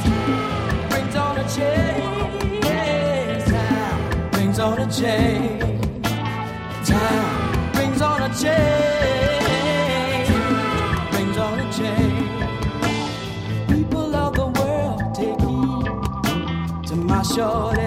brings on a change. Time brings on a change. Time brings on a change. Brings on a change. People of the world, take heed to my short